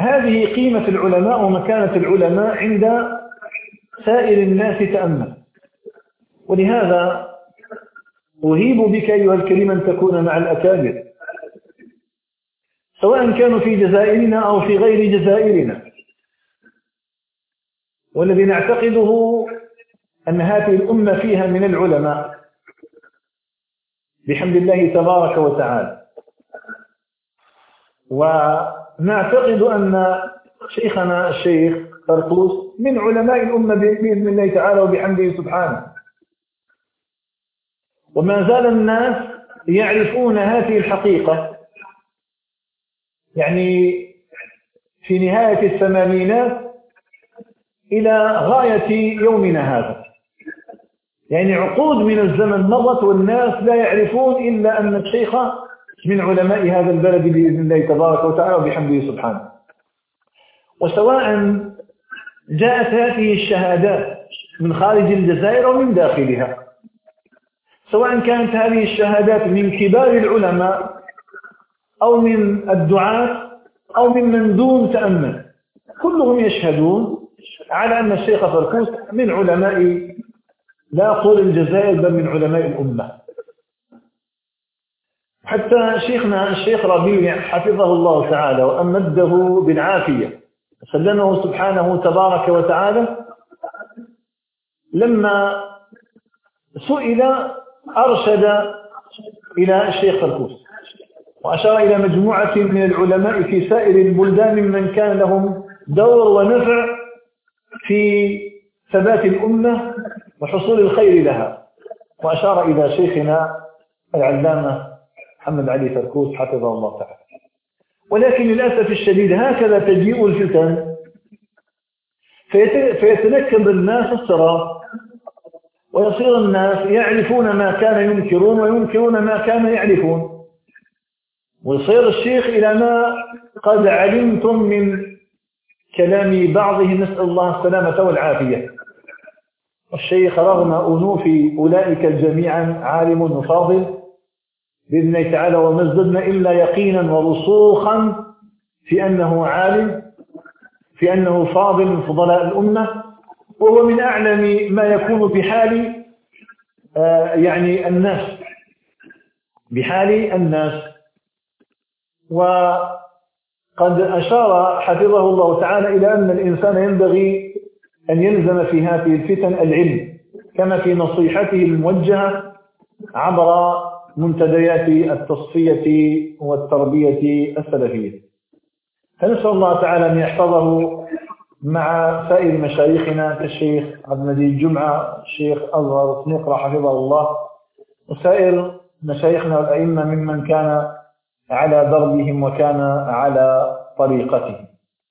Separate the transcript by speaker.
Speaker 1: هذه قيمة العلماء ومكانة العلماء عند سائر الناس تأمل. ولهذا أهيب بك أيها الكريم أن تكون مع الأكابر، سواء كانوا في جزائرنا أو في غير جزائرنا. والذي نعتقده أن هذه الأمة فيها من العلماء بحمد الله تبارك وتعالى. ونعتقد أن شيخنا الشيخ طرطوس من علماء الأمة بإذن الله تعالى وبحمده سبحانه. وما زال الناس يعرفون هذه الحقيقة، يعني في نهاية الثمانينات إلى غاية يومنا هذا، يعني عقود من الزمن مضت والناس لا يعرفون إلا أن الشيخ من علماء هذا البلد بإذن الله تبارك وتعالى وبحمده سبحانه. وسواء جاءت هذه الشهادات من خارج الجزائر ومن داخلها، سواء كانت هذه الشهادات من كبار العلماء أو من الدعاة أو من دون تأمل، كلهم يشهدون على أن الشيخ طرطوس من علماء، لا أقول الجزائر، بل من علماء الأمة. حتى شيخنا الشيخ ربيع حفظه الله تعالى وأمده بالعافية سلمه سبحانه تبارك وتعالى، لما سئل أرشد إلى الشيخ طرطوس وأشار إلى مجموعة من العلماء في سائر البلدان ممن كان لهم دور ونفع في ثبات الأمة وحصول الخير لها، وأشار إلى شيخنا العلامة محمد علي فركوس حفظه الله تعالى. ولكن للأسف الشديد هكذا تجيء الفتن فيتنكب الناس الصراط، ويصير الناس يعرفون ما كان ينكرون وينكرون ما كان يعرفون، ويصير الشيخ إلى ما قد علمتم من كلام بعضهم، نسأل الله السلامة والعافية. الشيخ رغم أنوف أولئك جميعا عالم وفاضل بإذن الله تعالى، وما ازددنا إلا يقينا ورسوخا في أنه عالم، في أنه فاضل من فضلاء الأمة، وهو من أعلم ما يكون بحال يعني الناس، بحال الناس. وقد أشار حفظه الله تعالى إلى أن الإنسان ينبغي أن يلزم في هذه الفتن العلم، كما في نصيحته الموجهة عبر منتديات التصفية والتربية السلفية. فنسأل الله تعالى أن يحفظه مع سائر مشايخنا كالشيخ عبد المجيد جمعة، الشيخ أزهر سنقرة حفظه الله، وسائر مشايخنا والأئمة ممن كان على دربهم وكان على طريقتهم.